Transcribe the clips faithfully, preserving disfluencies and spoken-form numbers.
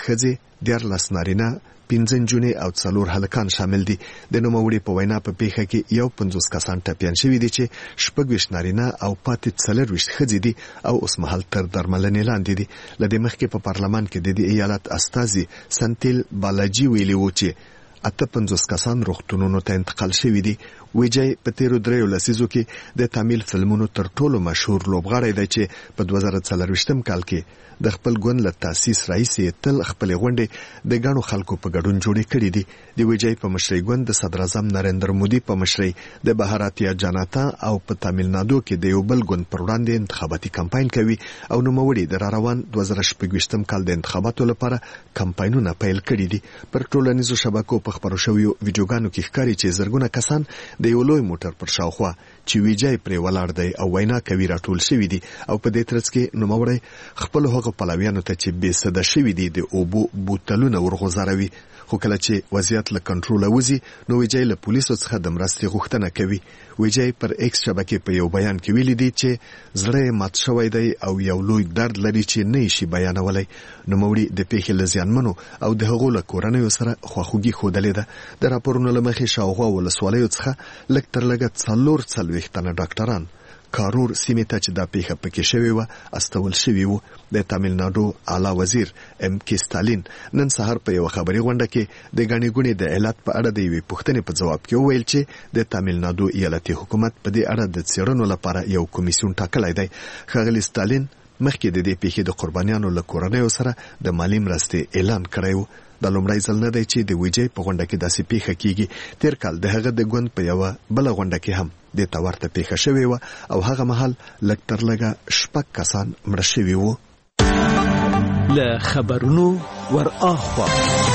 ښځې، دیارلس نارینه، پنځه نجونې او څلور هلکان شامل دي. د نوموړي په وینا په پیښه کې یو پنځوس کسان ټپیان شوي دي چې شپږ ویشت نارینه او پاتې څلور ویشت ښځې دي او اوس مهال تر درملنې لاندې دي. له دې مخکې په پارلمان کې د دې ایالت استازي سنتیل بالاجي ویلي و چې اته پنځوس کسان روغتونونو ته انتقال شوي دي. ویجای په تیرو دریو لسیزو کې د تامل فلمونو تر ټولو مشهور لوبغاړی دی چې په دوه زره څلرویشتم کال کې د خپل ګوند له تاسیس راهیسې تل خپل غونډې د ګڼو خلکو په ګډون جوړې کړې دي. د ویجای په مشرۍ ګوند د صدر اعظم نریندر مودي په مشرۍ د بهاراتیا جاناتا او په تامل نادو کې د یو بل ګوند پر وړاندې انتخاباتي کمپاین کوي او نوموړي د را روان دوه زره شپږویشتم کال د انتخاباتو لپاره کمپاینونه پیل کړي دي. پر ټولنیزو شبکو په خبرو شویو ویډیوګانو کې ښکاري چې زرګونه کسان د یو لوی موټر پر شاوخوا چې ویجای پرې ولاړ دی او وینا کوي راټول شوي دي او په دې ترڅ کې نوموړی خپل هغه پلویانو ته چې بې سده شوي دي د اوبو بوتلونه ورغوځاروي. خو کله چې وضعیت له کنټروله وځي نو ویجای له پولیسو څخه د مرستې غوښتنه کوي. ویجای پر ایکس شبکې په یو بیان کې ویلي دي چې زړه یې مات شوی دی او یو لوی درد لري چې نه شي بیانولی. نوموړي د پیښې له زیانمنو او د هغو له کورنیو سره خواخوږي ښودلې ده. د راپورونو له مخې شاوخوا ولسوالیو څخه لږ تر لږه څلور څلوېښت تنه ډاکټران کارور سیمې ته چې دا پیښه پکې شوې وه استول شوي وو. د تامل ناډو اعلی وزیر ام کې ستالین نن سهار په یو خبري غونډه کې د غني ګونې د علت په اړه د یوې پوښتنې په جواب کې وویل چې د تامل ناډو ایالتي حکومت په دې اړه د څېړنو لپاره یو کمیسیون ټاکلی دی. ښاغلي ستالین مخکې د دې پیښې د قربانیانو له کورنیو سره د مالي مرستې اعلان کړی و. د لومړی ځل نه دی چې د ویجای په غونډه کې داسې پیښه کیږي. تیر کال د هغه د ګوند په یوه بله غونډه کې هم د تا ورته پیښه شوې وه او هغه مهال لږ تر لږه شپږ کسان مړه شوي وو. له خبرونو ور اخوا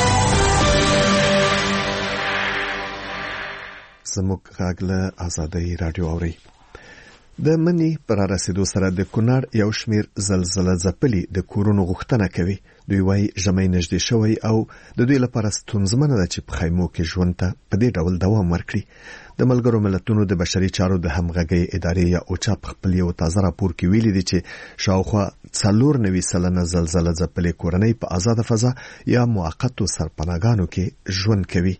زموږ غږ له آزادۍ راډیو اورئ. د منی پر رسیدو سره د کونړ یو شمیر زلزلہ ځپلي د کورونو غوښتنه کوي. دوی وايي ژمی نږدې شوی او د دوی لپاره ستونزمنه ده چې په خیمو کې ژوند ته په دې ډول دوام ورکړي. د ملګرو ملتونو د بشري چارو د همغږۍ ادارې یا اوچا په خپل یو تازه راپور کې ویلي دي چې شاوخوا څلور نوي سلنه زلزلہ ځپلي کورنۍ په آزاده فضا یا موقتو سرپناهګانو کې ژوند کوي.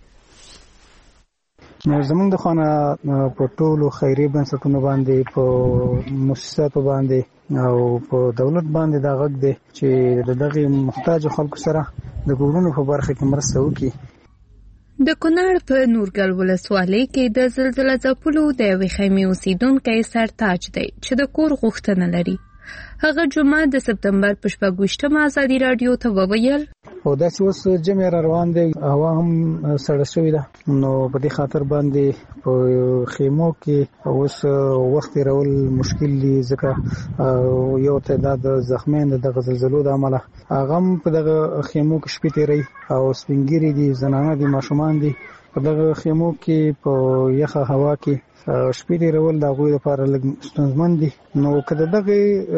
زمونږ د خانه په ټولو خیري بنسټونو باندې په مؤسساتو باندې او په دولت باندې دا غږ دی چې دغه محتاج خلکو سره د کورونو په برخه کې مرسته وکړي. د کونړ په نورګل ولسوالۍ کې د زلزلہ ځپلو د یوې خیمې اوسیدونکی سرتاج دی چې د کور غوښتنه لري. هغه جمعه د سپتمبر په شپږویشتمه ازادي راډیو ته وویل او داسې اوس جمع را روان دی، هوا هم سړه شوې ده، نو په دې خاطر باندې په خیمو کې اوس وخت تېرول مشکل دي ځکه یو تعداد زخمیان دغه زلزلو د امله هغه هم په دغه خیمو کې شپې تېروي او سپینګیري دي، زنانه دي، ماشومان دي په دغه خیمو کې په یخه هوا کې شپې تېرول د هغوی لپاره لږ ستونزمن دي. نو که د دغه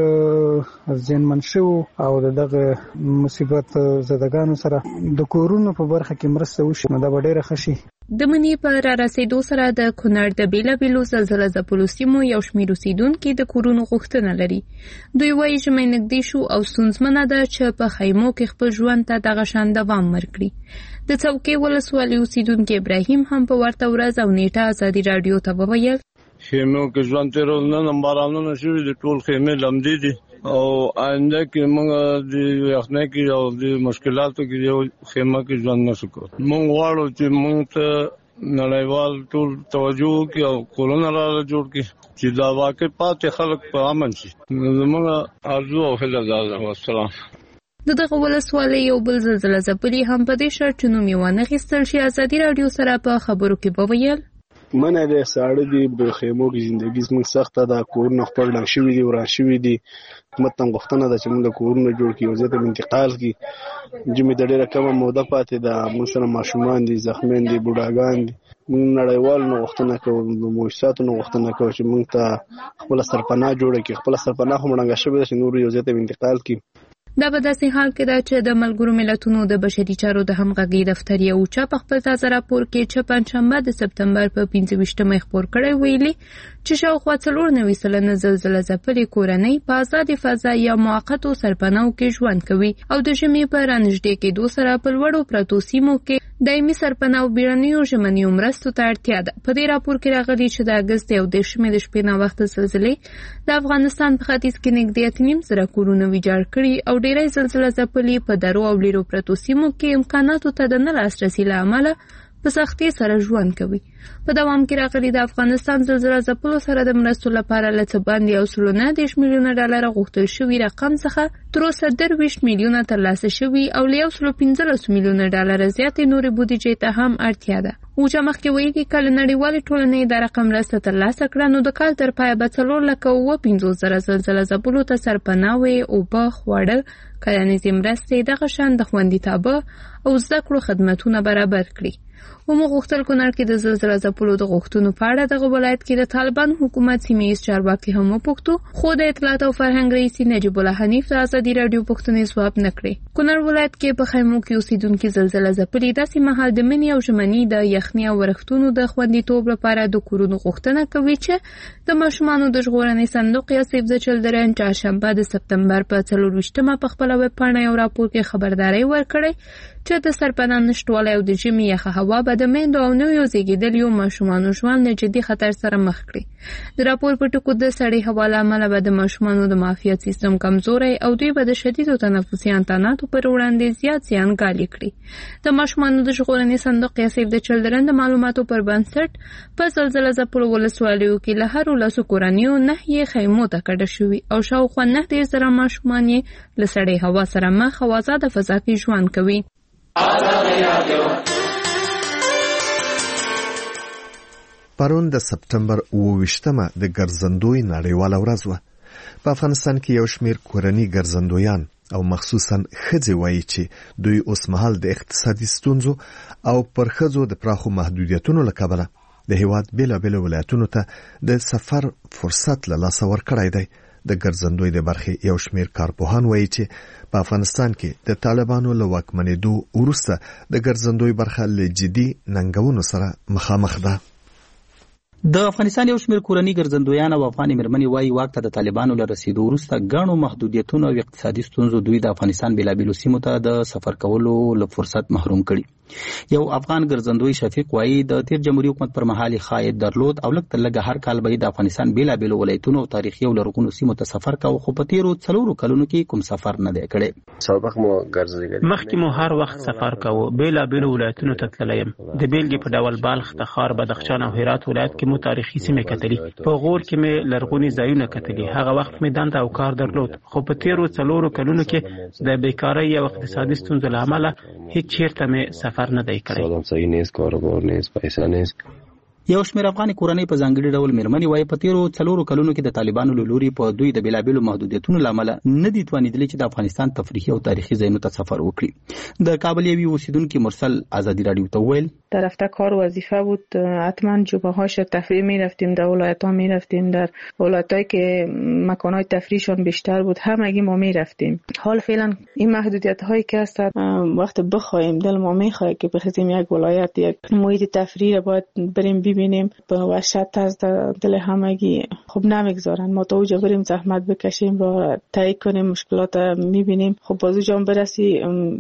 زیانمن شوو او د دغه مصیبت زدګانو سره د کورونو په برخه کې مرسته وشي نو دا به ډېره ښه شي. د مني په را رسېدو سره د کونړ د بېلابېلو زلزله ځپلو سیمو یو شمېر اوسېدونکي د کورونو غوښتنه لري. دوی وایي ژمی نږدې شو او ستونزمنه ده چې په خیمو کې خپل ژوند ته دغه شان دوام ورکړي. د څوکۍ ولسوالۍ اوسېدونکي ابراهیم هم په ورته ورځ او نیټه ازادي راډیو ته وویل خیمو کې ژوند تېرول نن هم بارانونه شوي دي، ټول خیمې لمدې دي او آینده کې موږ د یخنۍ کې او د مشکلاتو کې یو خیمه کې ژوند نشو کولی. موږ غواړو چې موږ ته نړیوال ټول توجه وکړي او کورونه راله جوړ کړي چې دا واقع پاتې خلک په امن شي. زموږ ارزو او هیله دا ده. والسلام. د دغه ولسوالۍ یو بل زلزله ځپلي هم په دې شرط چې نوم یې وانخیستل شي ازادي راډیو سره په خبرو کې وویل منه د ساړه دي په خیمو کې ژوندګي زموږ سخته ده، کورونه خپل ډنګ شوي دي، وران شوي دي. حکومت ته غوښتنه ده چې موږ د کورونه جوړ کړي او ځای ته انتقال کړي. جمعې د ډېره کمه موده پاتې ده، موږ سره ماشومان دي، زخمیان دي، بوډاګان دي. موږ نړیوالو نه غوښتنه کوو، د مؤسساتو نه غوښتنه کوو چې موږ ته خپله سرپناه جوړه کړي. خپله سرپناه خو مړنګه شوې ده چې نور یو ځای ته انتقال کړي. دا په داسې حال کې ده چې د ملګرو ملتونو د بشري چارو د همغږي دفتر یو چا په خپل تازه راپور کې چې پنځشنبه د سپتمبر په پنځه ویشتمه خپور کړی ویلي چې شاوخوا څلور نوي سلنه زلزله ځپلې کورنۍ په آزادې فضا یا موقتو سرپناهو کې ژوند کوي او د ژمي په رانږدې کېدو سره په لوړو پرتو سیمو کې دایمي سرپناه او بیړنیو ژمنیو مرستو ته اړتیا ده. په دې راپور کې راغلي چې د اګست یو دېرشمې د شپې ناوخته زلزلې د افغانستان په ختیځ کې نږدې اته نیم زره کورونه ویجاړ کړي او ډېری زلزله ځپلي په درو او لیرو پرتو سیمو کې امکاناتو ته د نه لاسرسي له امله په سختۍ سره ژوند کوي. په دوام کې راغلي د افغانستان زلزله ځپلو سره د مرستو لپاره له څه باندې یو سل نه دېرش میلیونه ډالره غوښتل شوي رقم څخه تر اوسه درویشت میلیونه ترلاسه شوي او له یو سل پنځلس میلیونه ډالره زیاتې نورې بودیجې ته هم اړتیا ده. اوجا مخکې وایي چې کله نړیوالې ټولنې دا رقم مرسته ترلاسه کړه نو د کال تر پایه به څلور لکه اووه پنځوس زره زلزله ځپلو ته سرپناهوې، اوبه، خواړه، کرنیزې مرستې، دغه شان د خوندیتابه او زده کړو خدمتونه برابر کړي. ومو غوښتل کونړ کې د زلزله ځپلو د غوښتنو په اړه دغه ولایت کې د طالبان حکومت سیمه ییز چارواکي هم وپوښتو، خو د اطلاعات او فرهنګ رئیس نجیب الله حنیف د ازادي راډیو پوښتنې ځواب نه کړې. کونړ ولایت کې په خیمو کې اوسیدونکي زلزله ځپلي داسې مهال د مني او ژمني د یخني او ورښتونو د خوندیتوب لپاره د کورونو غوښتنه کوي چې د ماشومانو د ژغورنې صندوق یا سیف د چلډرن چهارشنبه د سپتمبر په څلور ویشتمه په خپله ویبپاڼه یو راپور کې خبرداری ورکړی چې د سرپناه نشتوالی او د ژمي یخه هوا به د میندو او نویو زیږېدلیو ماشومانو ژوند له جدي خطر سره مخ کړي. د راپور په ټکو د سړې هوا له امله به د ماشومانو د معافیت سیستم کمزوری او دوی به د شدیدو تنفسي انتاناتو پر وړاندې زیات زیانګالي کړي. د ماشومانو د ژغورنې صندوق یا سیف د چلډرن د معلوماتو پر بنسټ په زلزله ځپلو ولسوالیو کې له هرو لسو کورنیو نه یې خیمو ته کډه شوي او شاوخوا نه دېرش زره ماشومان یې له سړې هوا سره مخ او آزاده فضا کې ژوند کوي. پرون د سپتمبر اووه ویشتمه د ګرځندوی نړیواله ورځ وه. په افغانستان کې یو شمېر کورني ګرځندویان او مخصوصا ښځې وایي چې دوی اوس مهال د اقتصادي ستونزو او پر ښځو د پراخو محدودیتونو له کبله د هېواد بېلابېلو ولایتونو ته د سفر فرصت له لاسه ورکړی دی. د ګرځندوی د برخې یو شمېر کارپوهان وایي چې په افغانستان کې د طالبانو له واکمنېدو وروسته د ګرځندوی برخه له جدي ننګونو سره مخامخ ده. د افغانستان یو شمېر کورني ګرځندویان او افغاني مېرمنې وایي واک ته د طالبانو له رسېدو وروسته ګڼو محدودیتونو او اقتصادي ستونزو دوی د افغانستان بېلابېلو سیمو ته د سفر کولو له فرصت محروم کړي. یو افغان ګرځندوی شفیق وایي د تیر جمهوریت حکومت پر مهال یې ښایست درلود او لږ تر لږه هر کال به د افغانستان بېلابېلو ولایتونو او تاریخي او لرغونو سیمو ته سفر کاوه، خو په تیرو څلورو کلونو کې کوم سفر نه دی کړی. سابق مو ګرځېدلی مخکې مو هر وخت سفر کاوه، بېلابېلو ولایتونو ته تللی یم. د بېلګې په ډول بلخ، تخار، بدخشان او هرات ولایت کې مو تاریخي سیمې کتلي. په غور کې مې لرغوني ځایونه کتلي. هغه وخت مې دنده او کار درلود، خو په تیرو څلورو کلونو کې د بیکارۍ او اقتصادي ستونزو له امله هیڅ چیرته مې سفر نه دی کړی. صحیح نیست، کاروبار نیست، پیسه نیست. یو شمېر افغاني کورنۍ په ځانګړي ډول مېرمنې وایي په تیرو څلورو کلونو کې د طالبانو له لوري په دوی د بېلابېلو محدودیتونو له امله نه دي توانېدلي چې د افغانستان تفریحي او تاریخي ځایونو ته سفر وکړي. د کابل یوې اوسیدونکي مرسل ازادي راډیو ته وویل در رفته کار وظیفه بود، حتما جوبه هاش تفریح می رفتیم، در ولایت ها می رفتیم، در ولایت هایی که مکان های تفریحشان بیشتر بود همگی ما می رفتیم. حال فعلا این محدودیت هایی که هست وقت بخوایم دل ما می خواهد که بخوایم یک ولایت یک محیط تفریح باید بریم ببینیم، به وحشت از دل همگی خب نمیگذارن ما تا اوجا بریم زحمت بکشیم و تایید کنیم مشکلات می بینیم. خب باز اوجا برسی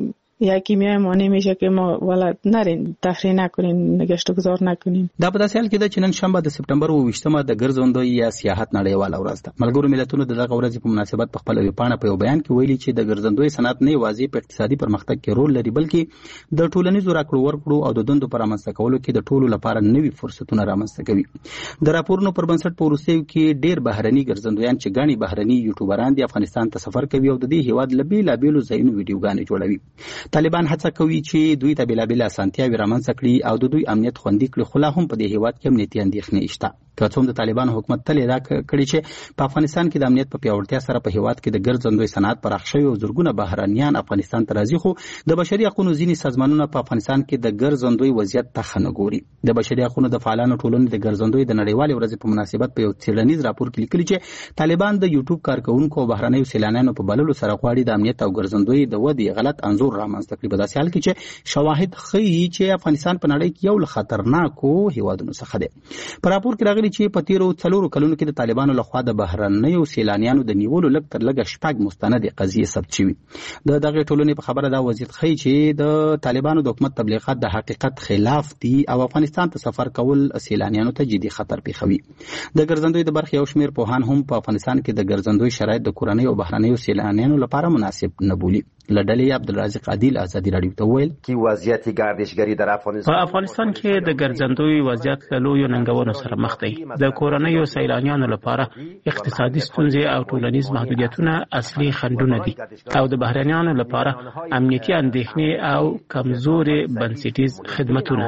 یکی میای ما نمیشه که ما ولادت نرین تفریح نکنین نگشت و گذار نکنین. دا په داسې حال کې ده چې نن شنبه د سپتمبر اووه ویشتمه د ګرځندوی یا سیاحت نړیواله ورځ ده. ملګرو ملتونو د دغه ورځې په مناسبت په خپله ویبپاڼه په یو بیان کې ویلي چې د ګرځندوی صنعت نه یوازې په اقتصادي پرمختګ کې رول لري بلکې د ټولنیزو راکړو ورکړو او د دندو په رامنځته کولو کې د ټولو لپاره نوي فرصتونه رامنځته کوي. د راپورونو پر بنسټ په وروستیو کې ډېر بهرني ګرځندویان چې ګڼې بهرني یوټیوبران دي افغانستان ته سفر کوي او د دې هېواد له بېلابېلو ځایونو ویډیوګانې جوړوي. طالبان هڅه کوي چې دوی ته بېلابېلې اسانتیاوې رامنځته کړي او د دوی امنیت خوندي کړي، خو لا هم په دې هېواد کې امنیتي اندېښنې شته. که څوم د طالبانو حکومت تل دا کړی چې په افغانستان کې د امنیت په پیاوړتیا سره په هیواد کې د ګرځندوی صنعت پراخ شوی او زرګونه بهرانيان افغانستان ته راځي، خو د بشري حقوقو ځینې سازمانونه په افغانستان کې د ګرځندوی وضعیت ته ښه نه ګوري. د بشري حقوقو د فعالانو ټولنې د ګرځندوی د نړیوالې ورځې په مناسبت په یو څېړنیز راپور کې لیکلي چې طالبان د یوټیوب کارکونکو او بهرنیو سیلانیانو په بللو سره غواړي د امنیت او ګرځندوی د ودې غلط انځور رامنځته کړي. په داسې حال کې چې شواهد ښیي چې افغانستان په نړۍ کې یو له خطرناکو هیوادونو څخه دی. په راپور کې راغلي چې په تیرو څلورو کلونو کې د طالبانو لخوا د بهرنیو سیلانیانو د نیولو لږ تر لږه شپږ مستندې قضیې ثبت شوي. د دغې ټولنې په خبره دا وضعیت ښیي چې د طالبانو د حکومت تبلیغات د حقیقت خلاف دي او افغانستان ته سفر کول سیلانیانو ته جدي خطر پیښوي. د ګرځندوی د برخې یو شمېر پوهان هم په افغانستان کې د ګرځندوی شرایط د کورنۍ او بهرنیو سیلانیانو لپاره مناسب نه بولي. لډلې عبدالرازق عادل ازادي راډیو ته ویل کی وضعیت گردشگری در افغانستان په افغانستان کې د ګرځندوی وضعیت له لویو ننګونو سره مخ دی. د کورنیو سیلانیانو لپاره اقتصادي ستونزې او ټولنیز محدودیتونه اصلي خنډونه دي او د بهرنیانو لپاره امنیتي اندېښنې او کمزورې بنسټیز خدمتونه.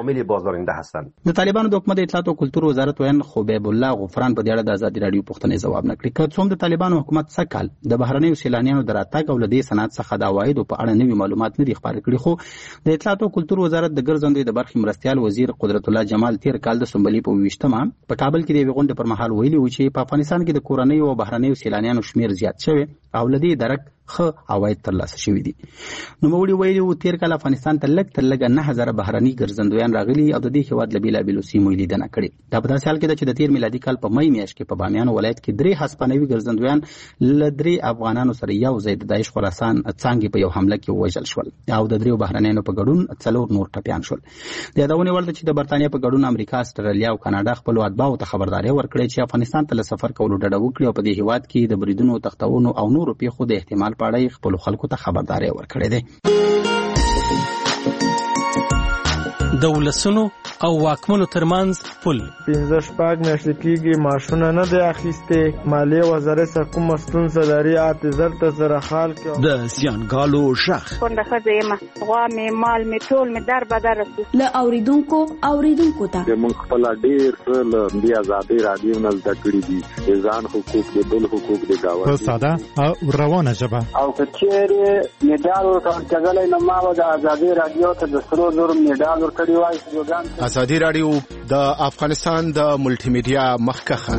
د طالبانو د حکومت اطلاعات او کلتور وزارت وین خبیب الله غفران په دې اړه د ازادي راډیو پوښتنې ځواب نه کړی. که څوم د طالبانو حکومت سکهال د بهرنیو سیلانیانو د راتګ او له دې صنعت څخه د عوایدو په اړه نوي معلومات نه دي خپاره کړي، خو د اطلاعات او کلتور وزارت د ګرځندوی د برخې مرستیال وزیر قدرت الله جمال تیر کال د سنبلې په ویشتمه په کابل کې د یوې غونډې پر مهال ویلي و چې په افغانستان کې د کورنیو او بهرنیو سیلانیانو شمیر زیات شوی او له دې درک ښه عواید ترلاسه شوي دي. نوموړي ویلي و تیر کال افغانستان ته لږ تر لږه نه هزاره بهرني ګرځندویان راغلي او د دې هېواد له بېلابېلو سیمو یې لیدنه کړې. دا په داسې حال کې ده چې د تیر میلادي کال په مۍ میاشت کې په بامیان ولایت کې درې هسپانوي ګرځندویان له درې افغانانو سره یو ځای د داعش خراسان څانګې په یو حمله کې ووژل شول او د دریو بهرنیانو په ګډون څلور نور ټپیان شول. د یادونې وړ ده چې د برتانیا په ګډون امریکا، استرالیا او کاناډا خپلو اتباعو ته خبرداری ورکړې چې افغانستان ته له سفر کولو ډډه وکړي او په دې هېواد کې د بریدونو، تښتونو او نورو پیښو د احتمال په اړه خپلو خلکو ته خبرداری ورکړې ده. د ولسونو او واکمنو ترمنځ پل پنځه شپږ میاشتې کېږي معاشونه نه دی اخیستې. مالیې وزارت څخه کومه ستونزه لري اته زر ته زره خال کې د زیانګالو غږ کونډه ښځه یم، غوا مې مال مې ټول مې در بدر رسي له اوریدونکو اوریدونکو ته موږ خپل ډېر څه له دې ازادي راډیو نه زده کړي دي، د ځان حقوق د بل حقوق د گاوه په ساده او روانه ژبه. او که چیرې میډال ورکول کېدلی نو ما به د ازادي راډیو ته د سرو زرو میډال ورکړی وای. ازادي راډیو د افغانستان د ملټي میډیا مخکخه.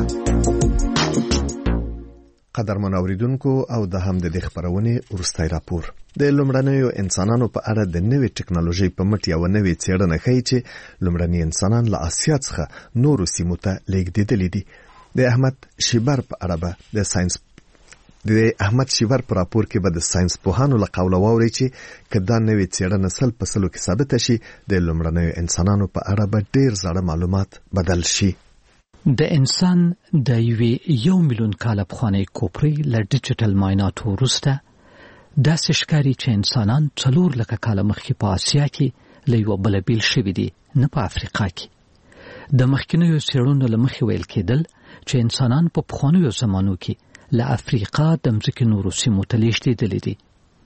قدرمن اوریدونکو او د هم د خبرونه ورستای راپور د لومړنیو انسانانو په اړه د نوې ټکنالوژي په مټ یو نوې څېړنه ښیي چې لومړني انسانان له آسیا څخه نورو سیمو ته لیږدېدلي دي. د احمد شیبر په اړه به د ساينس د احمد شیبر په راپور کې به د ساينس پوهانو له قوله واوري چې کدا نوې څېړنه سل په سلو کې ثابت شي د لومړنیو انسانانو په اړه به ډېر زړه معلومات بدل شي. د انسان د یوې یو میلیون کاله پخوانۍ کوپرې له ډیجیټل معایناتو وروسته داسې ښکاري چې انسانان څلور لکه کاله مخکې په آسیا کې له یوه بله بیل شوي دي، نه په افریقا کې. د مخکینیو څېړنو له مخې ویل کېدل چې انسانان په پخوانیو زمانو کې له افریقا د مځکې نورو سیمو ته لیږدېدلي دي.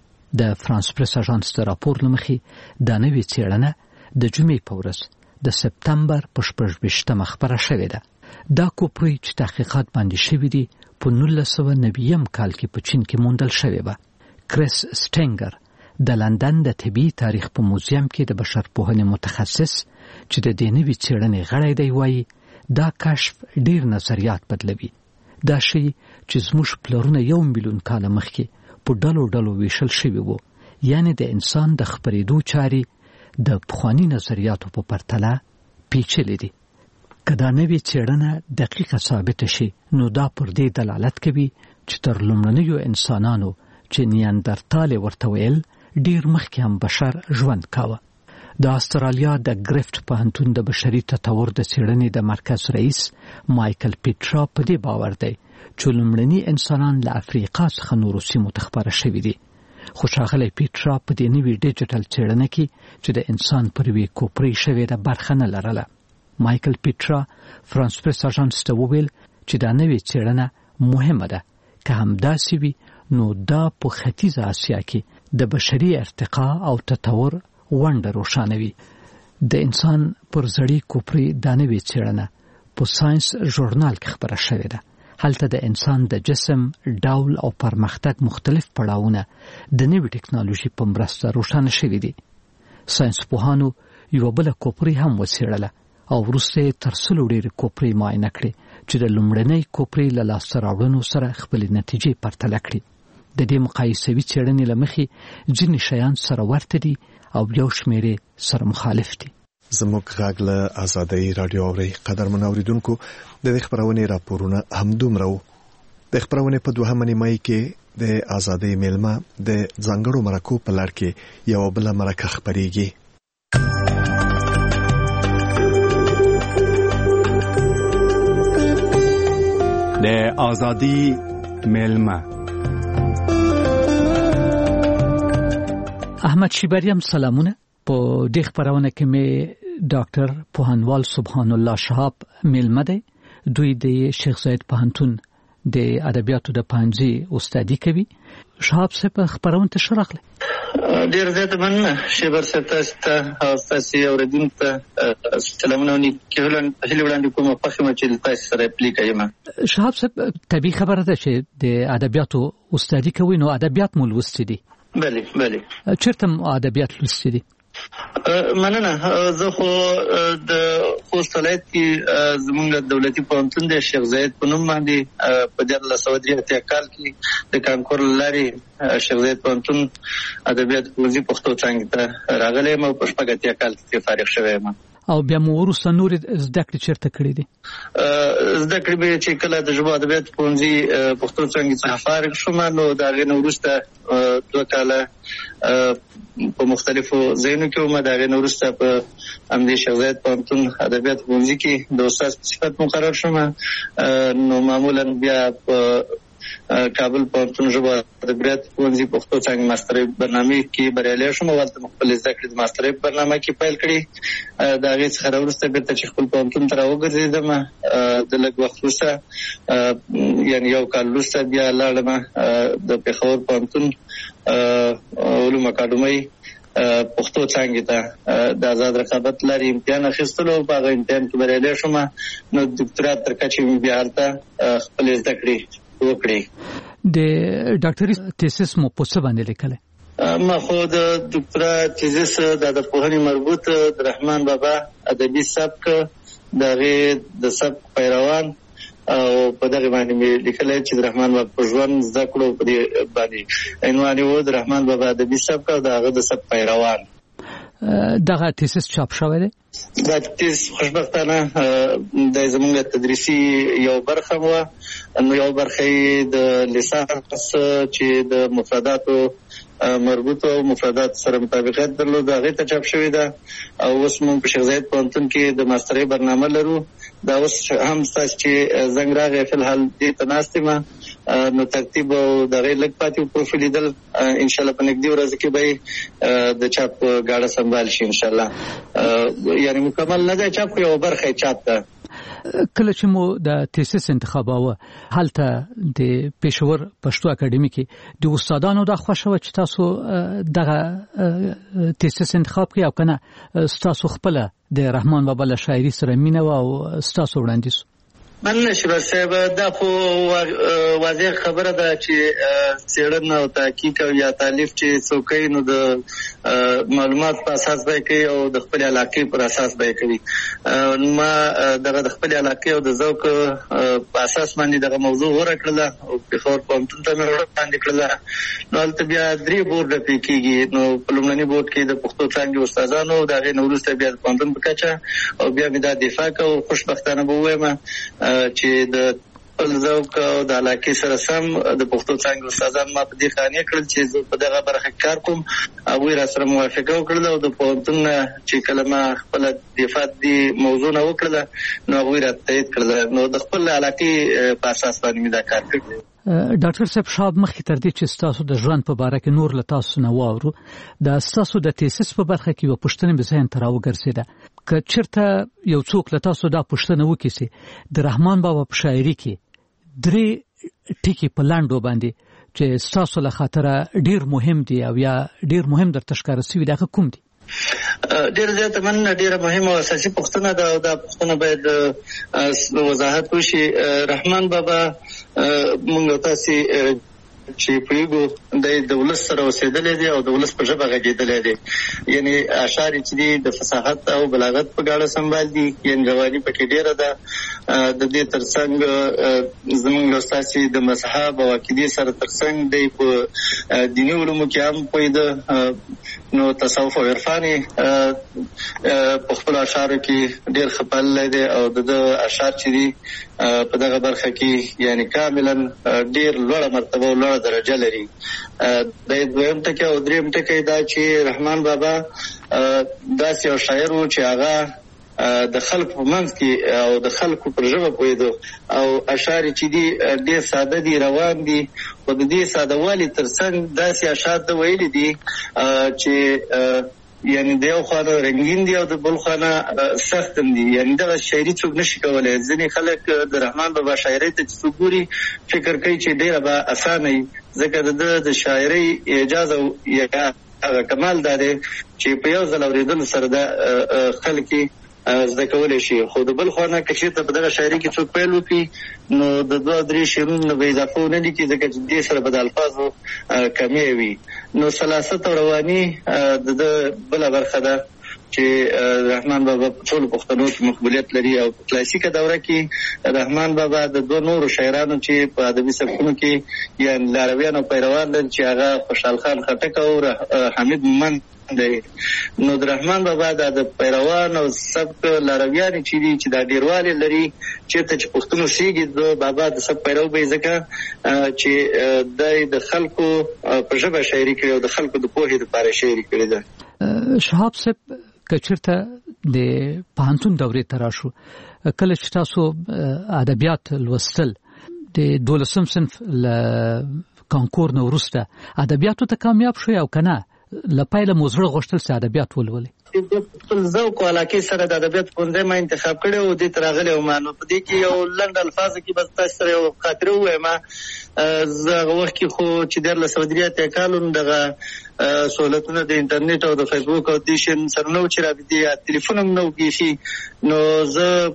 د فرانس پریس اژانس د راپور له مخې دا نوې څېړنه د جمعې په ورځ د سپتمبر په شپږ ویشتمه خپره شوې ده. دا کوپرې چې تحقیقات باندې شوي دي په نولس سوه نویم کال کې په چین کې موندل شوې وه. کریس سټینګر د لندن د طبیعي تاریخ په موزیم کې د بشرپوهنې متخصص چې د دې نوې څېړنې غړی دی وایي دا کشف ډېر نظریات بدلوي. دا شی چې زموږ پلرونه یو میلیون کاله مخکې په ډلو ډلو ویشل شوي وو، یعنی د انسان د خپرېدو چارې د پخواني نظریاتو په پرتله پیچلې دي. که دا نوې څېړنه دقیقه ثابته شي نو دا پر دې دلالت کوي چې تر لومړنیو انسانانو چې نیاندرتال ورته ویل ډېر مخکې هم بشر ژوند کاوه. د استرالیا د ګریفټ پوهنتون د بشري تطور د څېړنې د مرکز رئیس مایکل پیټرا په دې باور دی چې لومړني انسانان له افریقا څخه نورو سیمو ته خپاره شوي دي. خو ښاغلی پیټرا په دې نوې ډیجیټل څېړنه کې چې د انسان پر یوې کوپرې شوې ده برخه نه لرله. مایکل پیټرا فرانس پریس اژانس ته وویل چې دا نوې څېړنه مهمه ده. که همداسې وي نو دا په ختیځه اسیا کې د بشري ارتقا او تطور ونډه روښانوي. د انسان پر زړې کوپرې دا نوې څېړنه په ساينس ژورنال کې خبره شوې ده. هلته د انسان د جسم ډول او پرمختګ مختلف پړاوونه د نوې ټکنالوژي په مرسته روښانه شوي دي. ساينس پوهانو یو بل کوپري هم وڅېړله او وروسته تر سلو ډېرې کوپري معاینه کړې چې د لومړنۍ کوپري له لاسته راوړنو سره خپلې نتیجې پرتله کړې. د دې مقایسوي څېړنې له مخې ځینې شیان سره ورته دي او یو شمېر سره مخالف دي. زموږ غږ له آزادۍ رادیو اوري قدرمن اوریدونکو د دې خبرونې راپورونه همدومره وو. د خبرونې په دوهمه نیمایي کې د آزادۍ میلمه د ځانګړو مرکو په لړ کې یو بل مرکه خبريږي. د آزادۍ میلمه احمد شیبریم سلامونه. په دې خبرونه کې مې ډاکټر پوهنوال سبحان الله شهاب میلمه دی. دوی د شیخ زاید پوهنتون د ادبیاتو د پانځي استادي کوي. شهاب صاحب خبرونه ته شرحله. ډیر زیات مننه شیبر صاحب تاسو ته او تاسو اوریدونکو ته سلامونه نیکهلن هلي وړاندې کوم په خمه چې تاسو سره پلی کوم. شهاب صاحب طبي خبره ده چې د ادبیاتو استادي کوي، نو ادبیات مول وستې دي. بله بله. چیرته ادبیات لوستې دي؟ مننه. زه خو د خوست ولایت کې زموږ دولتي پوهنتون د شیخ زاید په نوم باندې په دیارلس سوه درې اتیا کال کې د کانکور لارې شیخ زاید پوهنتون ادبیات پوهنځي پښتو څانګې ته راغلی یم او په شپږ اتیا کال کې فارغ شوی یم. او بیا مو وروسته نور زده کړې چیرته کړې دي؟ زده کړې به چې کله د ژبو ادبیات پوهنځي پښتو څانګې څخه فارغ شوم، نو د هغې نه وروسته دوه کاله په مختلفو ځایونو کې وم. د هغې نه وروسته په همدې شیخ زاید پوهنتون ادبیات پوهنځي کې د استاد په صفت مقرر شوم. نو معمولا بیا په کابل پوهنتون ژبو ادبیات پوهنځي پښتو څانګې ماسترۍ برنامې کې بریالی شوم او هلته خپل زده کړې د ماسترۍ په برنامه کې پیل کړې. د هغې څخه راوروسته بېرته چې خپل پوهنتون ته راوګرځېدم، د لږ وخت وروسته یعنې یو کال وروسته بیا لاړم د پېښور پوهنتون علوم اکاډمۍ پښتو څانګې ته د آزاد رقابت لارې امتحان اخیستلو. په هغه امتحان کې بریالی شوم، نو دکتورا تر کچې مې بیا هلته خپلې زده کړې وکړي. د ډاکټري تیسس مو په څه باندې لیکلی؟ ما خو د دکتورا تیزس د ادبپوهنې مربوط د رحمان بابا ادبي سبک د هغې د سبک پیروان او په دغه باندې مې لیکلی چې د رحمان بابا په ژوند زده کړو په دې باندې عنوان یې و د رحمان بابا ادبي سبک او د هغه د سبک پیروان. دغه تیسس چاپ شوی دی؟ دا تیز خوشبختانه د زموږ تدریسي یو برخه وه، نو یو برخه یې د لیسانس چې د مفرداتو مربوط او مفردات سره مطابقت درلود هغې ته چاپ شوې ده. او اوس موږ په شیخ زاید پوهنتون کې د ماسترۍ برنامه لرو. دا اوس هم ستاسو چې زنګ راغی فلحال دې ته ناست یم، نو ترتیب او د هغې لږ پاتې پروفیل لیدل انشاءالله په نږدې ورځو کې به د چاپ ګاډه سنبال شي انشاءالله. یعنې مکمل نه دی چاپ، خو یو برخه یې چاپ ده. کله چې مو د تیسس انتخاباوه هلته د پېښور پښتو اکاډمي کې د استادانو دا خوښه وه چې تاسو دغه تیسس انتخاب کړئ او که نه ستاسو خپله د رحمان بابا له شاعري سره مینه وه او ستاسو وړاندیز؟ مننه شیبر صاحب، دا خو واضح خبره ده چې څېړنه او تحقیق او یا تالیف چې څوک کوي نو د معلومات په اساس به یې کوي او د خپلې علاقې پر اساس به یې کوي. ما دغه د خپلې علاقې او د ذوق په اساس باندې دغه موضوع غوره کړله او پېښور پوهنتون ته مې وړاندې کړله. نو هلته بیا درې بورډه پرې کېږي. نو په لومړني بورډ کې د پښتو څانګې استادانو، د هغې نه وروسته بیا د پوهنتون په کچه او بیا مې دا دفاع کوو. خوشبختانه به ووایم چې د خپل ذوق او د علاقې سره سم د پښتو څانګې استادان ما په دې قانع کړل چې زه په دغه برخه کې کار کوم. هغوی را سره موافقه وکړله او د پوهنتون نه چې کله ما خپله دفاع دې موضوع نه وکړله نو هغوی را تایید کړله. نو د خپل علاقې په اساس باندې مې دا کار کړی. ډاکټر صاحب شاب مخکې تر دې چې ستاسو د ژوند په باره کې نور له تاسو نه واورو، د ستاسو د تیسس په برخه کې یوه پوښتنه مې ذهن ته راوګرځېده. که چېرته یو څوک له تاسو دا پوښتنه وکړي چې د رحمان بابا په شاعري کې درې ټکي په لنډو باندې چې ستاسو له خاطره ډېر مهم دي او یا ډېر مهم درته ښکاره سوي دي، هغه کوم دي؟ ډېر زیاته مننه. ډېره مهمه او اساسي پوښتنه ده او دا پوښتنه باید وضاحت وشي. رحمان بابا موږ تاسې چې پوهیږو د ولس سره اوسېدلی دی او د ولس په ژبه غږېدلی دی، یعنی اشعار چې دي د فصاحت او بلاغت په ګاډه سمبال دي، یعنی رواني پکې ډېره ده. د دې ترڅنګ زموږ استاد د مذهب او عقیدې سره ترڅنګ دی په دیني علومو کې هم پوهېده، نو تصوف او عرفان په خپل اشعارو کې ډېر ښه پاللی دی او د اشعار چې دي په دغه برخه کې یعنی کاملا ډېر لوړه مرتبه او لوړه درجه لري. د دویم ټکی او دریم ټکی دا چې رحمان بابا داسې یو شاعر و چې هغه د خلکو په منځ کې او د خلکو پر ژبه پوهېدو او اشعار چې دي ډېر ساده دي، روان دي، خو د دې ساده والي ترڅنګ داسې اشعار ته ویلي دي چې یعنی د یو خوا رنګین دي او د بل خوا سخت هم دي. یعنی دغه شاعري څوک نشي کولی. ځینې خلک د رحمان بابا شاعرۍ ته چې څوک ګوري فکر کوي چې ډېره به اسانه وي، ځکه د ده د شاعرۍ اعجاز او هغه کمال دا دی چې په یو ځل اورېدلو سره دا خلک زده کولی شي. خو د بل خوا نه که چېرته په دغه شاعري کې څوک پیل وکړي نو د دوه درې شعرونو به اضافه ونه لیکي، ځکه چې دې سره به د الفاظو کمی وي. نو سلاست او رواني د ده بله برخه ده چې رحمان بابا په ټولو پښتنو کې مقبولیت لري. او په کلاسیکه دوره کې رحمان بابا د دوه نورو شاعرانو چې په ادبي سبکونو کې یعنې لارویان او پیروان لري چې هغه خوشحال خان خټک او حمید مومند دی. نو د رحمان بابا د پیروان او سبک لارویان چې دي چې دا ډیروالی لري، چېرته چې پښتون اوسېږي د بابا د سبک پیرو به یې ځکه چې دی د خلکو په ژبه شاعري کړې او د خلکو د پوهې دپاره شاعري کړې ده. شهاب صاحب که چېرته د پوهنتون دورې ته راشو، کله چې تاسو ادبیات لوستل د دولسم صنف له کانکور نه وروسته ادبیاتو ته کامیاب شوی او که نه له پیله مو زړه غوښتل چې ادبیات ولولئ؟ خپل ذوق او علاقې سره د ادبیات پوهنځی ما انتخاب کړی او دې ته راغلی وم. نو په دې کې یو لنډ الفاظو کې بس تاسو سره یو خاطره ووایم. زه هغه وخت کې خو چې دیارلس سوه درې اتیا کال وم، دغه سهولتونه د انټرنیټ او د فیسبوک او دې شیان سره نه و چې رابطې یا تلیفون هم نه و بیخي. نو زه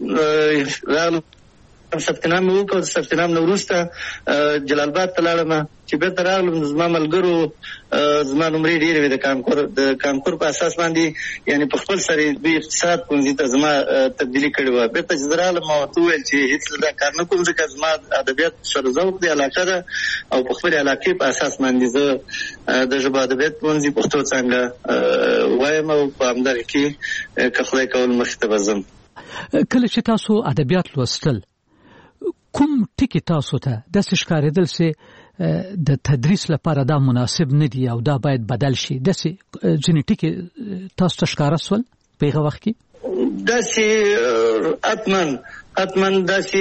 راغلم ثبت نام مې وکړ. ثبت نام نه وروسته جلال آباد ته لاړم. چې بیرته راغلم زما ملګرو زما نمرې ډېرې وې د کانکور د کانکور په اساس باندې، یعنې په خپل سره دوی اقتصاد پوهنځي ته زما تبدیلي کړې وه. بیرته چې زه راغلم ما ورته وویل چې هېڅ دا کار نه کوم، ځکه زما ادبیات سره ذوق دی، علاقه ده او په خپلې علاقې په اساس باندې زه د ژبو ادبیات پوهنځي پښتو څانګه وایم او په همدغه کې که خدای کول مخې ته به ځم. کله چې تاسو ادبیات لوستل کوم ټکي تاسو ته داسې ښکارېدل چې د تدریس لپاره دا مناسب نه دي او دا باید بدل شي؟ داسې ځینې ټکي تاسو ته ښکاره سول په هغه وخت کې؟ داسې حتما حتما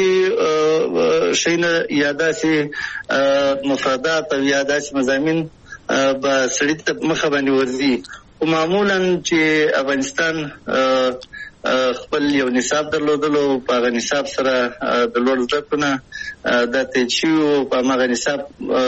داسې شیونه یا داسې مفردات او یا داسې مضامین به سړي ته مخه باندې ورځي. خو معمولا چې افغانستان خپل یو نصاب درلودلو، په هغه نصاب سره د لوړ زده کړو نه دا تېر شوي وو، په هماغه نصاب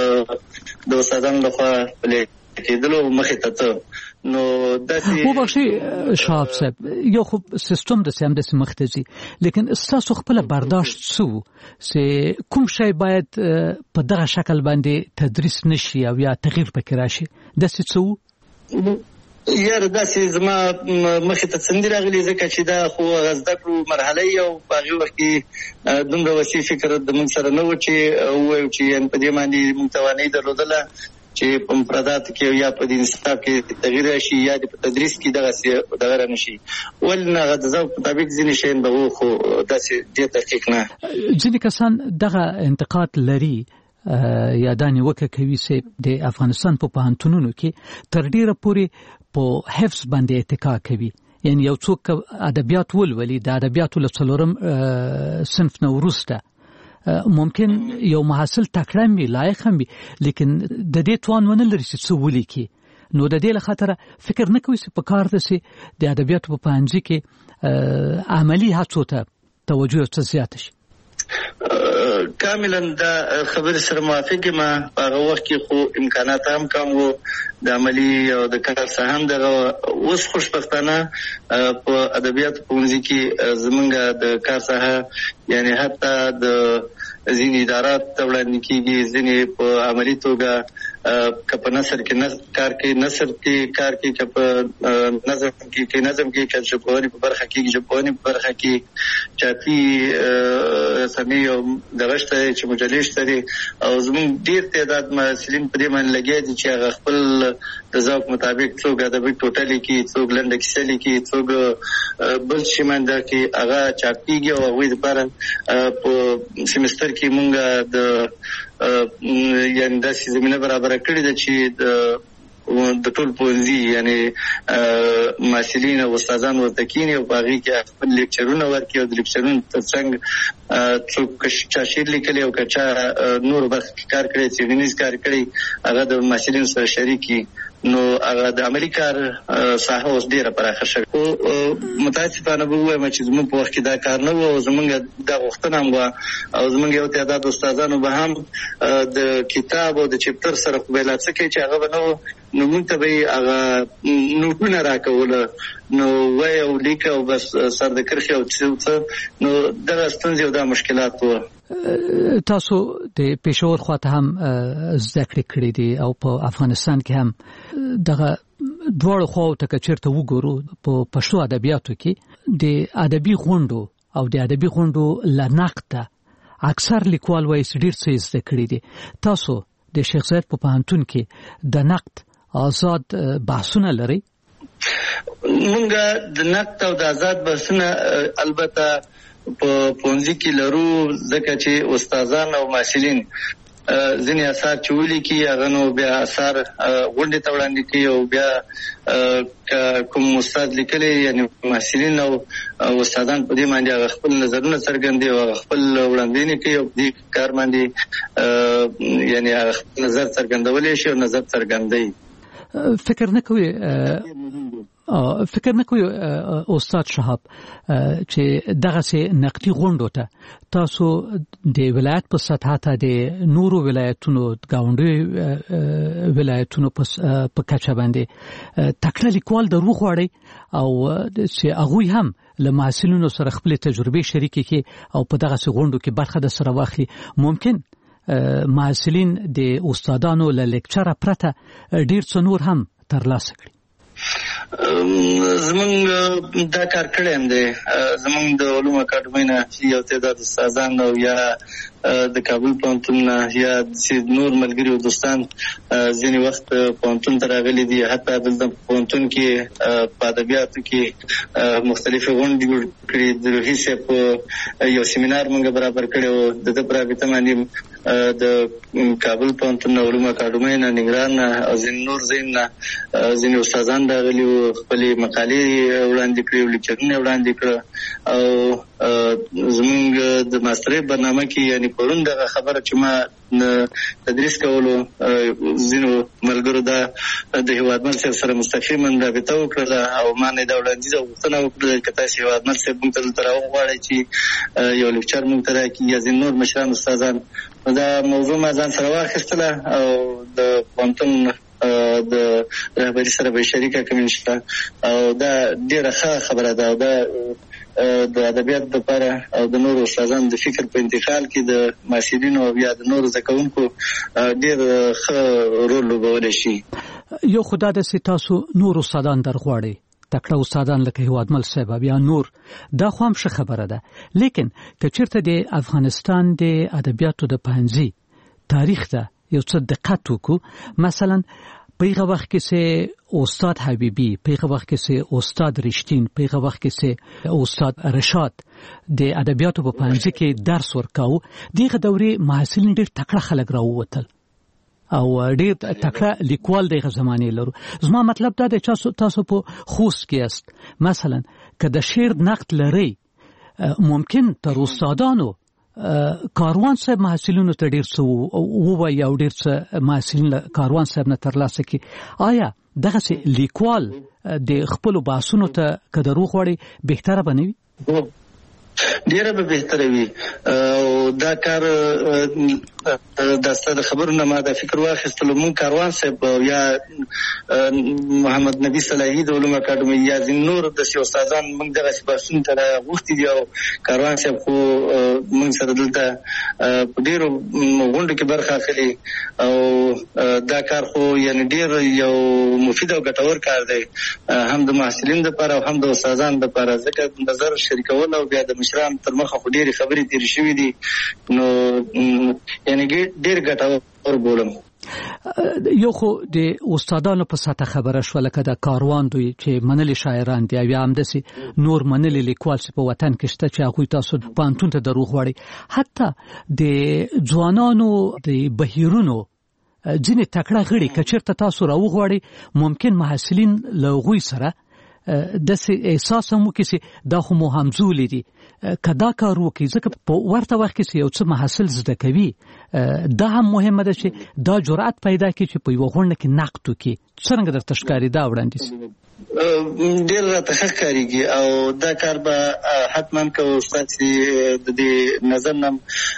د استادانو لخوا پلی کېدلو مخې ته ته. نو داسې وبخښئ شهاب صاحب، یو خو سیستم داسې همداسې مخ ته ځي، لیکن ستاسو خپله برداشت څه و چې کوم شی باید په دغه شکل باندې تدریس نه شي او یا تغییر پکې راشي؟ داسې څه و؟ یاره داسې زما مخې ته څه نه دي راغلي، ځکه چې دا خو هغه زده کړو مرحله یې او په هغې وخت کې دومره وسیع فکر د موږ سره نه و چې ووایو چې یعنې په دې باندې موږ توانایي درلودله چې په مفرداتو کې یا په دې نصاب کې تغییر راشي یا د په تدریس کې دغسې دغه را نه شي. ولې نه هغه د ذوق مطابق ځینې شیان به و، خو داسې ډېر تحقیق نه. ځینې کسان دغه انتقاد لري یا دا نیوکه کوي چې د افغانستان په پوهنتونونو کې تر ډېره پورې په حفظ باندې اتکا کوي. یعنی یو څوک ادبیات ولولي د ادبیاتو له څلورم صنف نه وروسته ممکن یو محصل تکړه وي، لایق هم وي، لیکن د دې توان ونه لري چې څه ولیکي. نو د دې له خاطره فکر نه کوي چې په کار ده چې د ادبیاتو په پوهنځي کې عملي هڅو ته توجه څه زیاته شي. کاملا دا خبر سره موافق ما هغه وخت کې خو امکانات هم کم وو د عملی او د کار څخه هم دغه اوس خوشبختانه په ادبیات پوهنځي کې زمونږ د کار څخه یعنی حتی د ځینې ادارات وړاندې کېږي ځینې په عملي توګه که په نثر کې کار کوي نثر کې کار کوي که په نظم کې کې نظم کې که ژبپوهنې په برخه کې ژبپوهنې په برخه کې چاپي رسنۍ او دغه شته چې مجلې شته دي او زموږ ډېر تعداد محصلین په دې باندې لګیا دي چې هغه خپل د ذوق مطابق څوک ادبي ټوټه لیکي څوک لنډه کیسه لیکي څوک بل شي منده کې هغه چاپېږي او هغوی دپاره په سیمستر کې مونږ د یعنی داسې زمینه برابره کړې ده چې د د ټول پوهنځي یعنی محصلین او استادان ورته کیني او په هغې کې خپل لیکچرونه ورکړي او د لیکچرونو تر څنګ څوک چا شعر لیکلی او که چا نورو برخو کې کار کړی څېړنیز کار کړی هغه د محصلینو سره شریک کړي نو هغه د عملي کار ساحه اوس ډېره پراخه شوې خو متاسفانه به ووایم چې زموږ په وخت کې دا کار نه و او زموږ دا غوښتنه هم وه او زموږ یو تعداد استادانو به هم د کتاب او د چپټر سره خو به یې لا څه کوي چې هغه به نه و نو موږ ته به یې هغه نوټونه راکوله نو وایه او لیکه او بس سر د کرښې او څه نو دغه ستونزې او دا مشکلات وه تاسو د پېښور خواته هم زده کړې کړې دي او په افغانستان کې هم دغه دواړو خواو ته که چېرته وګورو په پښتو ادبیاتو کې د ادبي غونډو او د ادبي غونډو له نقده اکثر لیکوال وایي چې ډېر څه زده کړي دي تاسو د شیخ زاید په پوهنتون کې د نقد آزاد بحثونه لرئ مونږ د نقد او د آزاد بحثونه البته په پوهنځي کې لرو ځکه چې استادان او محصلین ځینې اثار چې ولیکي هغه نو بیا اثار غونډې ته وړاندې کوي او بیا کوم استاد لیکلی یعنی محصلین او استادان په دې باندې هغه خپل نظرونه څرګندوي او هغه خپل وړاندوینې کوي او په دې کار باندې یعنی هغه خپل نظر څرګندولی شي او نظر څرګندوي فکر نه کوي فکر نه کوي استاد شهاب چې دغه سي نقدي غونډو ته تاسو د ولایت په سطح ته د نورو ولایتونو گاونډي ولایتونو په کچه باندې تکړه لیکوال درو غواړي او چې هغوی هم له محصلینو سره خپل تجربې شریکې کړي او په دغه سي غونډو کې برخه د سره واخلي ممکن محصلین د استادانو له لیکچره پرته ډیر څه نور هم ترلاسه کړي زمونږ دا کار کړی هم دی زمونږ د علومو اکاډمۍ نه یو تعداد استادان او یا د کابل پوهنتون نه یا نور ملګري او دوستان ځینې وخت پوهنتون ته راغلي دي حتی دلته پوهنتون کې په ادبیاتو کې مختلفې غونډې جوړ کړي د روحي صاحب په یو سیمینار موږ برابر کړی و د ده په رابطه باندې د کابل پوهنتون نه علومو اکاډمۍ نه ننګرهار نه او ځینې نور ځایونه نه ځینې استادان راغلي وو خپلې مقالې وړاندې کړې او لیکچرونه وړاندې کړه او زموږ د ماسترۍ برنامه کې یعنی پرون دغه خبره چې ما تدریس کولو ځینو ملګرو دا د هیوادمل صاحب سره مستقیما رابطه وکړله او ما نه دا وړاندیز او غوښتنه وکړه که تاسو هیوادمل صاحب موږ ته دلته راوغواړئ چې یو لیکچر موږ ته راکړي یا ځینې نور مشران استادان دا موضوع ما ځان سره واخیستله او د پوهنتون د رهبري سره به شریکه کوم انشاءالله او دا ډېره ښه خبره ده او دا د ادبیات لپاره او د نورو استادانو د فکر په انتقال کې د محصلینو او یا د نورو زده کوونکو ډېر ښه رول لوبولی شي یو خو دا ده چې تاسو نور استادان در غواړئ تکړه استادان لکه هیوادمل صاحب یا نور دا خو هم ښه خبره ده لیکن که چېرته د افغانستان د ادبیاتو د پوهنځي تاریخ ته یو څه دقت وکړو مثلا په هغه وخت کې چې استاد حبیبي په هغه وخت کې چې استاد رښتین په هغه وخت کې چې استاد رشاد د ادبیاتو په پوهنځي کې درس ورکاوه دغه دورې محصلین ډېر تکړه خلک راووتل او ډېر تکړه لیکوال دغه زمانې لرو زما مطلب دا دی چې تاسو په خوست کې است مثلا که د شعر نقد لرئ ممکن تر استادانو کاروان صاحب محصلینو ته ډېر څه ووایي او ډېر څه محصلین کاروان صاحب نه ترلاسه کړي آیا دغسې لیکوال د خپلو بحثونو ته که دروغ غواړي بهتره به نه وي ډیره به بهتره وي. او دا کار د ستاسو خبرونه ما د فکر واخیستلو مون کاروان صاحب یا محمد نبی صلاحی د علوم اکاډمي یا نور د سیاسي استادان موږ دغه سپاسون ته غوښتي دي او کاروان صاحب خو موږ سره دلته ډیرو غونډو کې برخه اخلي او دا کار خو یعنی ډیر یو مفید او ګټور کار دی هم د محصلین لپاره او هم د استادانو لپاره. ځکه نظر شریکول او بیا د مشران تر مخه خو ډیرې خبرې تیر شوې دي نو یعنی ډیر ګټور بولم. یو خو د استادانو په ساته خبره شو لکه د کاروان دوی چې منلي شاعران دي یا هم دسي نور منلي لیکوال چې په وطن کې شته چې هغه تاسو پانتون ته دروغ وړي. حتی د ځوانانو د بهیرونو ځینې تکړه غړي کچرته تاسو راوغواړي ممکن محصلین لغوي سره د احساس هم وکړي دا خو مو همزولي دي کدا کار وکړي. ځکه په ورته وخت کې یو څه محصل زده کوي دا هم مهمه ده چې دا جرأت پیدا کړي چې په یو غونډه کې نقد وکړي. څنګه درته ښکاري دا وړاندیز؟ ډیر راته ښکاريږي او دا کار به حتما کوو. استاد د دې نظر نم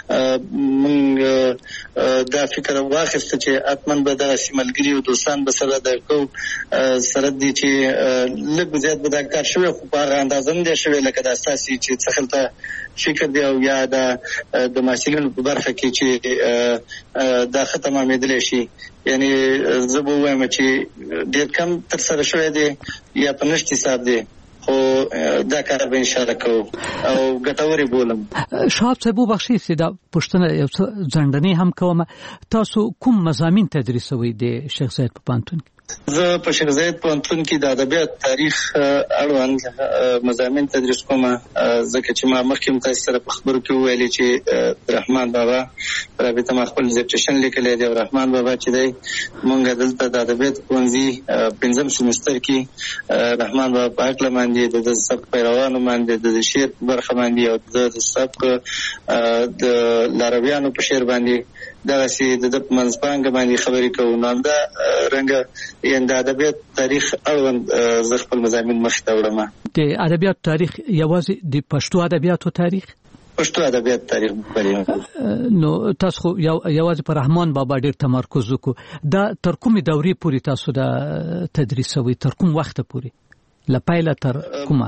موږ دا فکر واخیسته چې حتما به دا سیملګری او دوستان به سره درکو سره دي چې لږ زیات به دا کار شوی خو په اندازه نه شوی لکه دا اساسي چې څخلته فکر دی او یا دا د محصلینو په برخه کې چې دا ختمه مېدل شي. یعنی زه به وایم چې ډېر کم تر سره شوی دی یا په نشت حساب دی خو دا کار به ان شاء الله کوو او ګټوري بولم. شاب صاحب بخشي چې دا پښتنه یو ځندنی هم کوم. تاسو کوم مضامین تدریسوي د شیخ زاید په پانتون کې؟ زه په شیخ زاید پوهنتون کې د ادبیات تاریخ اړوند مضامین تدریس کوم. ځکه چې ما مخکې تاسو سره په خبرو کې ویلي چې رحمان بابا رابطه ما خپل ډیزرټیشن لیکلی دی او رحمان بابا چې دی مونږ دلته د ادبیات ښوونځي پنځم سمستر کې رحمان بابا په هکله باندې د سبک پیروانو باندې د شعر په برخه باندې او د سبک د لارویانو په شعر باندې دغسې د د منځپانګه باندې خبرې کوو. نو همدا رنګه یعنې د ادبیات تاریخ اړوند زه خپل مضامین مخې ته وړم. د ادبیاتو تاریخ یوازې د پښتو ادبیاتو تاریخ پښتو ادبیات تاریخ بلې نو تاسو خو یوازې په رحمان بابا ډېر تمرکز وکړو. دا تر کومې دورې پورې تاسو دا تدریسوي؟ تر کوم وخته پورې له پیله تر کومه؟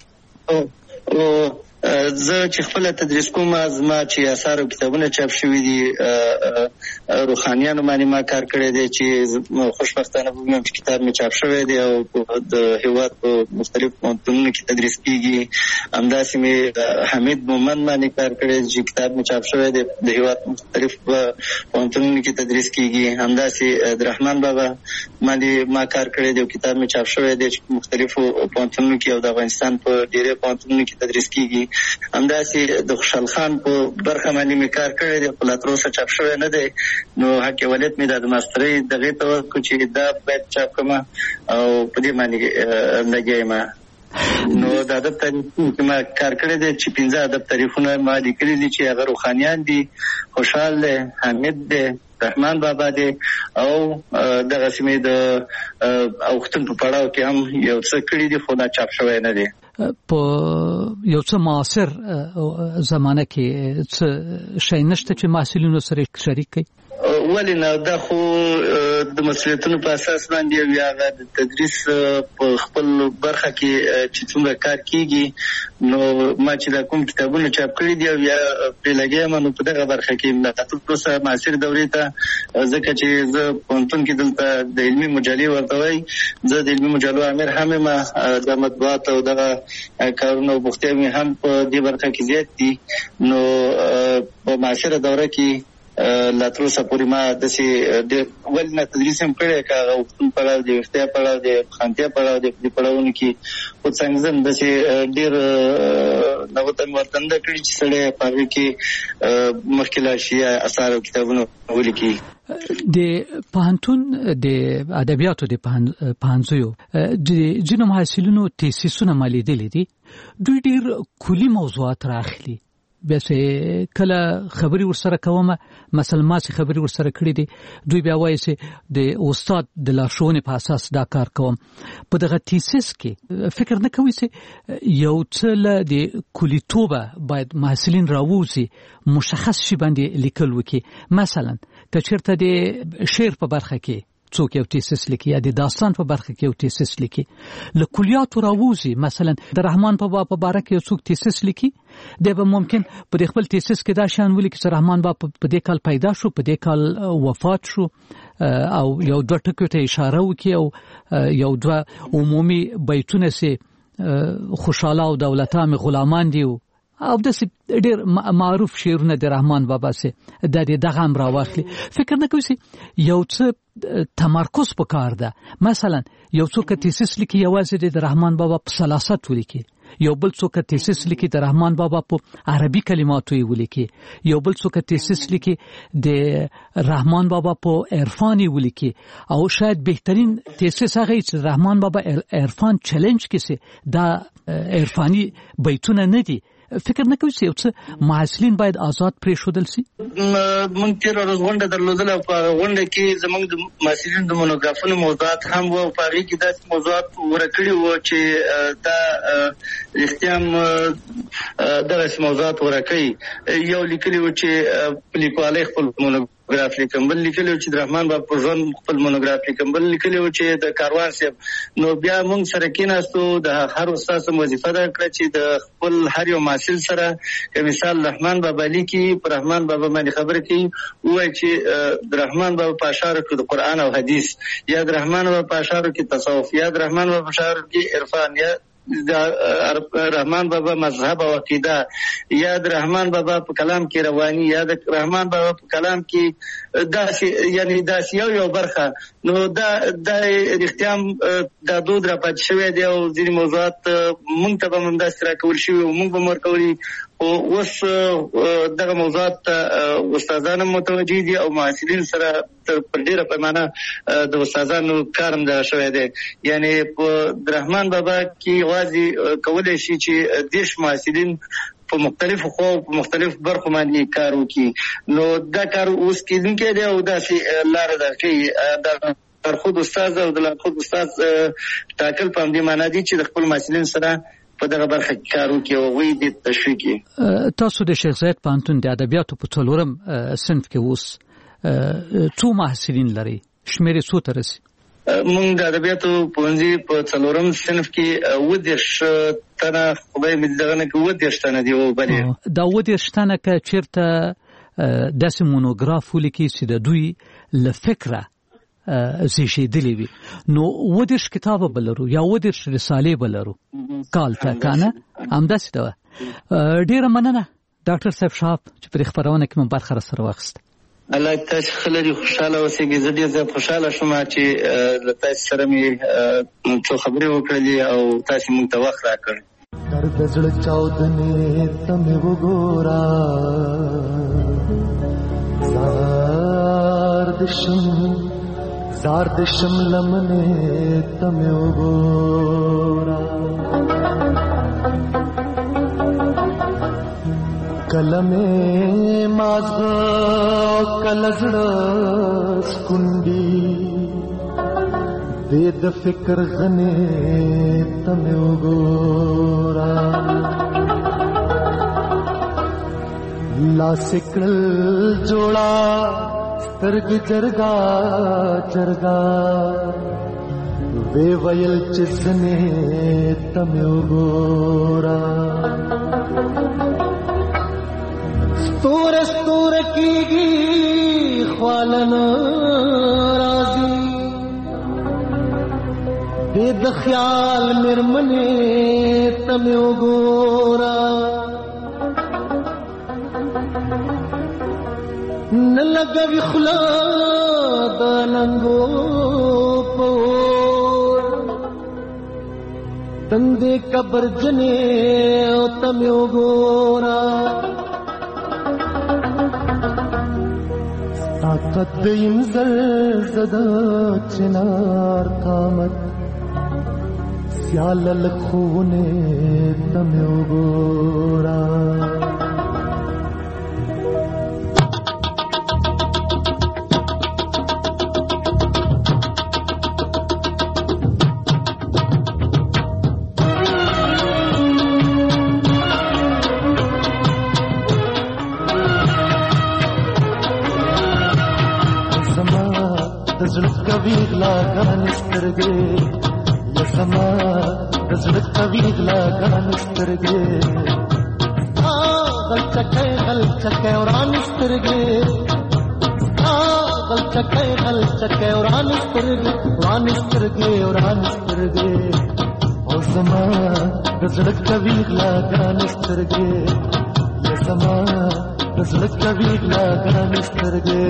زه چې خپل تدریس کوم زما چې آثار او کتابونه چاپ شوي دي روحانیانو باندې ما کار کړی دی چې خوشبختانه وګورم چې کتاب مې چاپ شوی دی او د هیواد په مختلفو پوهنتونونو کې تدریس کیږي. همداسې مې حمید مومند باندې کار کړی دی چې کتاب مې چاپ شوی دی د هیواد مختلفو پوهنتونونو کې تدریس کیږي. همداسې د رحمان بابا باندې ما کار کړی دی او کتاب مې چاپ شوی دی چې په مختلفو پوهنتونونو کې او د افغانستان په ډېرې پوهنتونونو کې تدریس کیږي. همداسې د خوشحال خان په برخه باندې مې کار کړی دی خو لا تر اوسه چاپ شوی نه دی. نو حق ولایت مې د ماسترۍ دغې ته ورکړو چې دا باید چاپ کړم او په دې باندې لګیا یم. نو د ادب تاریخ کې ما کار کړی دی چې پنځه ادب تاریخونه ما لیکلي دي چې هغه روحانیان دي، خوشحال دی، حمید دی، رحمان بابا دی او دغسې مې د اوښتون په پړاو کې هم یو څه کړي دي خو دا چاپ شوی نه دی. په یو څه معاصر زمانه کې څه شی نشته چې محصلینو سره شریک کړي؟ ولې نه، دا خو د مسؤلیتونو په اساس باندې او یا د تدریس په خپل برخه کې چې څومره کار کیږي نو ما چې دا کوم کتابونه چاپ کړي دي او یا پرې لګیا یم نو په دغه برخه کې تر اوسه معاصر دورې ته ځکه چې زه پوهنتون کې دلته د علمي مجلې ورته وایي زه د علمي مجلو امیر هم یم. د مطبوعات او دغه کارونه او بوختیا مې هم په دې برخه کې زیات دي. نو په معاصره دوره کې لا تر اوسه پورې ما داسې ډېر ولې نه تدریس هم کړی که هغه اوښتون پړاو دی، ویښتیا پړاو دی، خانتیا پړاو دی. په دې پړاوونو کې خو څنګه زم داسې ډېر نوته مې ورته نه کړي چې سړی په هغې کې مخکې لاړ شي یا اثار او کتابونه ولیکي. د پوهنتون د ادبیاتو د پوهنځیو د ځینو محصلینو تیسیسونه ما لیدلي دي، دوی ډېر کلي موضوعات راخلي، بیا چې کله خبري ورسره کوم مثلا ما چې خبري ورسره کړې دي دوی بیا وایي چې د استاد د لارښوونې په اساس دا کار کوم. په دغه تیسیس کې فکر نه کوي چې یو څه له د کلیتوبه باید محصلین راووځي مشخص شي باندې لیکل وکړي. مثلا که چېرته د شعر په برخه کې څوک یو تیسیس لیکي یا د داستان په برخه کې یو تیسیس لیکي له کلیاتو راووځي، مثلا د رحمان بابا په باره کې یو څوک تیسیس لیکي دی به ممکن په خپل تیسیس کې دا شان ولیکي چې رحمان بابا په دې کال پیدا شو، په دې کال وفات شو، او یو دوه ټکو ته اشاره وکړي او یو دوه عمومي بیتونه سي خوشاله او دولتام غلامان دي او د ډېر معروف شعرونه د رحمان بابا سي د دې دغه هم راوخلي. فکر نه کوي یو څه تمرکز پکار ده. مثلا یو څوک تیسیس لیکي یوازې د رحمان بابا په سلاست ولیکي، یو بل څوک تیسیس لیکي د رحمان بابا په عربي کلماتو یې ولیکي، یو بل څوک تیسیس لیکي د رحمان بابا په عرفاني ولیکي، او شاید بهترین تیسیس هغه چې رحمان بابا عرفان چیلنج کیسه دا عرفاني بیتونه نه دي. فکر نه کوي چې یو څه محصلین باید آزاد پرېښودل شي. موږ تیر ورځ غونډه درلودله، په غونډه کې زموږ د محصلین د مونوګرافونو موضوعات هم وو، په هغې کې داسې موضوعات ورکړي وو چې دا رښتیا هم دغسې موضوعات ورکوي. یو لیکلي وو چې په لیکوالۍ خپل مونوګراف لیکم، بل لیکلي وو چې د رحمان بابا په ژوند خپل مونوګراف لیکم، بل لیکلي وو چې د کاروان صاحب. نو بیا موږ سره کېناستو، د هر استاد سم وظیفه ده کړه چې د خپل هر یو محصل سره که مثال رحمان بابا لیکي، په رحمان بابا باندې خبرې کوي، ووایي چې د رحمان بابا په اشعارو کې د قرآن او حدیث، یا د رحمان بابا په اشعارو کې تصوف، یا د رحمان بابا په اشعارو کې عرفان، یا د رحمان بابا مذهب او عقیده، یا د رحمان بابا په کلام کې رواني، یا د رحمان بابا په کلام کې داسې یعنی داسې یو یو برخه. نو دا دا رښتیا هم دا دود راپاتې شوی دی او ځینې موضوعات موږ ته به هم همداسې راکول شوي او موږ به هم ورکولي. خو اوس دغه موضوعات ته استادان هم متوجه دي او محصلین سره په ډېره پیمانه د استادانو کار هم دغه شوی دی. یعنی په رحمان بابا کې یوازې کولی شي چې دېرش محصلین په مختلفو خو په مختلفو برخو باندې کار وکړي. نو دا کار اوس کېدونکی دی او داسې لاره ده کوي. دا لارښود استاد او د لارښود استاد ټاکل په همدې معنا دي چې د خپل محصلین سره په دغه برخه کې کار وکړي او هغوی دې تشویق کړي. تاسو د شیخ زاید پوهنتون د ادبیاتو په څلورم صنف کې اوس څو محصلین لري؟ شمېر یې څو ته رسي؟ موږ د ادبیاتو پوهنځي په څلورم صنف کې اووه دېرش تنه، خدای مې دغه نه کې اووه دېرش تنه دي. دا اووه دېرش تنه که چېرته داسې مونوګراف ولیکي چې د دوی له فکره زیږېدلې وي، نو اووه دېرش کتابه به لرو یا اووه دېرش رسالې به لرو کال ته، که نه همداسې ده. ډېره مننه ډاکټر صاحب شهاب چې په دې خپرونه کې مو برخه راسره واخیسته. الله تاسو خلری خوشاله اوسئ. زه ډېر زیات خوشاله شوم چې له تاسو سره مې څو خبرې وکړلې او تاسو موږ ته وخت راکړ. درد زړه چاودنې ته مې وګوره، زار د شم زار د شم لمنې ته مې وګوره، کلمه مازغه کلزړه سکونډي دې د فکر غنې ته مې وګوره، لاس کړل جوړا سترګ جرګا جرګا وی ویل چې سنې ته مې وګوره، ستور ستور کیږي خوالن راځي دې د خیال مرمنې ته مې وګوره، نه لګوي خوله د ننګو پور تندې قبر جنې ته مې وګوره، طاقت دیم زلزده چنار قامت سیال لکھونے تمہیں وګورا، کوي غلاګان سترګې یا زما د زړه کوي غلاګان سترګې ها غلچکه غلچکه وران سترګې ها غلچکه غلچکه وران سترګې وران سترګې وران سترګې او زما د زړه کوي غلاګان سترګې یا زما د زړه کوي غلاګان سترګې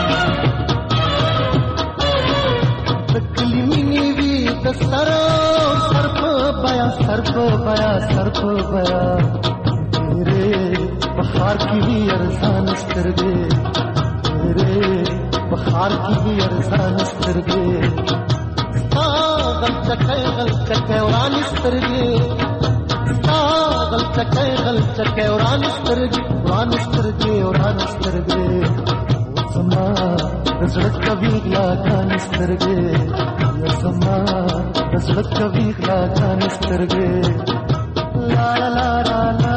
سره بیا تیرے بخار کی بھی ارزان سترګې تیرے بخار کی بھی ارزان سترګې ستا غل چکای غل چکای وران سترګې ستا غل چکای غل چکای وران سترګې وران سترګې وران سترګې زما زړه کوي غلاګان سترګې زما زړه کوي غلاګان سترګې لا لا لا لا